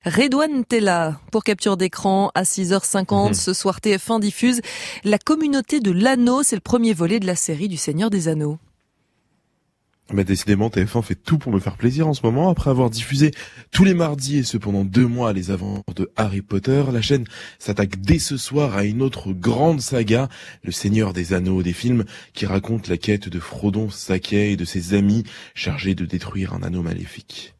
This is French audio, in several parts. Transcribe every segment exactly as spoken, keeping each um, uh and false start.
Redouane Tella pour Capture d'écran à six heures cinquante. Mmh. Ce soir, T F un diffuse La Communauté de l'Anneau. C'est le premier volet de la série du Seigneur des Anneaux. Bah décidément, T F un fait tout pour me faire plaisir en ce moment. Après avoir diffusé tous les mardis et ce pendant deux mois les aventures de Harry Potter, la chaîne s'attaque dès ce soir à une autre grande saga, Le Seigneur des Anneaux, des films qui racontent la quête de Frodon Sacquet et de ses amis chargés de détruire un anneau maléfique.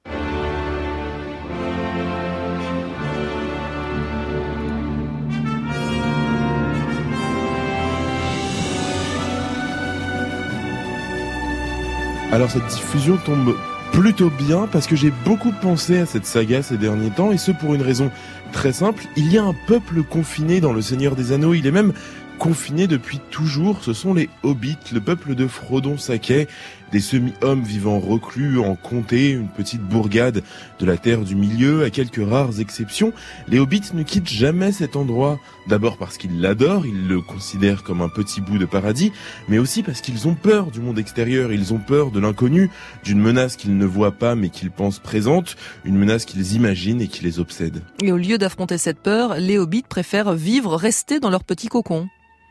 Alors cette diffusion tombe plutôt bien parce que j'ai beaucoup pensé à cette saga ces derniers temps, et ce pour une raison très simple. Il y a un peuple confiné dans Le Seigneur des Anneaux, il est même confiné depuis toujours, ce sont les Hobbits, le peuple de Frodon Sacquet, des semi-hommes vivant reclus en comté, une petite bourgade de la Terre du Milieu, à quelques rares exceptions. Les Hobbits ne quittent jamais cet endroit, d'abord parce qu'ils l'adorent, ils le considèrent comme un petit bout de paradis, mais aussi parce qu'ils ont peur du monde extérieur, ils ont peur de l'inconnu, d'une menace qu'ils ne voient pas mais qu'ils pensent présente, une menace qu'ils imaginent et qui les obsède. Et au lieu d'affronter cette peur, les Hobbits préfèrent vivre, rester dans leur petit cocon.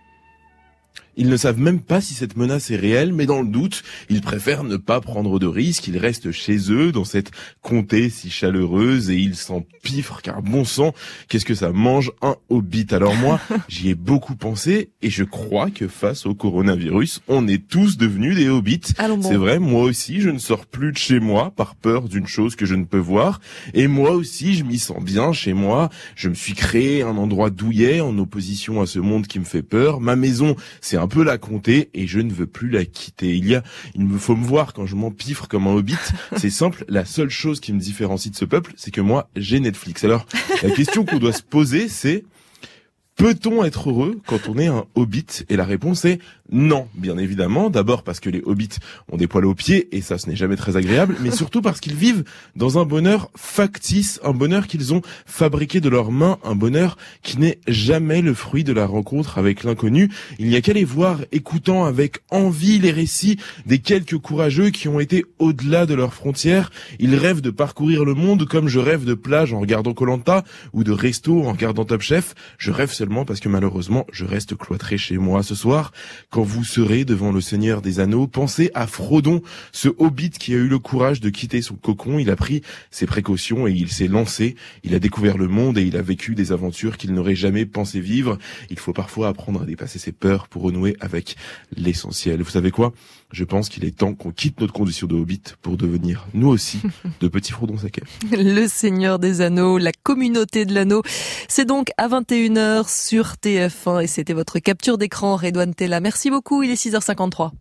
Ils ne savent même pas si cette menace est réelle, mais dans le doute, ils préfèrent ne pas prendre de risques. Ils restent chez eux, dans cette comté si chaleureuse, et ils s'empiffrent, car bon sang, qu'est-ce que ça mange un hobbit. Alors moi, j'y ai beaucoup pensé, et je crois que face au coronavirus, on est tous devenus des hobbits. Allons bon. C'est vrai, moi aussi, je ne sors plus de chez moi, par peur d'une chose que je ne peux voir, et moi aussi, je m'y sens bien chez moi. Je me suis créé un endroit douillet, en opposition à ce monde qui me fait peur. Ma maison, c'est un peu la comté et je ne veux plus la quitter. Il y a, il me faut me voir quand je m'empiffre comme un hobbit. C'est simple, la seule chose qui me différencie de ce peuple, c'est que moi, j'ai Netflix. Alors, la question qu'on doit se poser, c'est: peut-on être heureux quand on est un hobbit? Et la réponse est non, bien évidemment. D'abord parce que les hobbits ont des poils aux pieds, et ça, ce n'est jamais très agréable, mais surtout parce qu'ils vivent dans un bonheur factice, un bonheur qu'ils ont fabriqué de leurs mains, un bonheur qui n'est jamais le fruit de la rencontre avec l'inconnu. Il n'y a qu'à les voir écoutant avec envie les récits des quelques courageux qui ont été au-delà de leurs frontières. Ils rêvent de parcourir le monde comme je rêve de plage en regardant koh lanta ou de resto en regardant Top Chef. Je rêve seulement parce que malheureusement, je reste cloîtré chez moi. Ce soir, quand vous serez devant le Seigneur des Anneaux, pensez à Frodon, ce hobbit qui a eu le courage de quitter son cocon. Il a pris ses précautions et il s'est lancé. Il a découvert le monde et il a vécu des aventures qu'il n'aurait jamais pensé vivre. Il faut parfois apprendre à dépasser ses peurs pour renouer avec l'essentiel. Vous savez quoi? Je pense qu'il est temps qu'on quitte notre condition de hobbit pour devenir, nous aussi, de petits Frodon Sacquet. Le Seigneur des Anneaux, La Communauté de l'Anneau. C'est donc à vingt et une heures sur T F un, et c'était votre capture d'écran, Redouane Tella. Merci beaucoup, il est six heures cinquante-trois.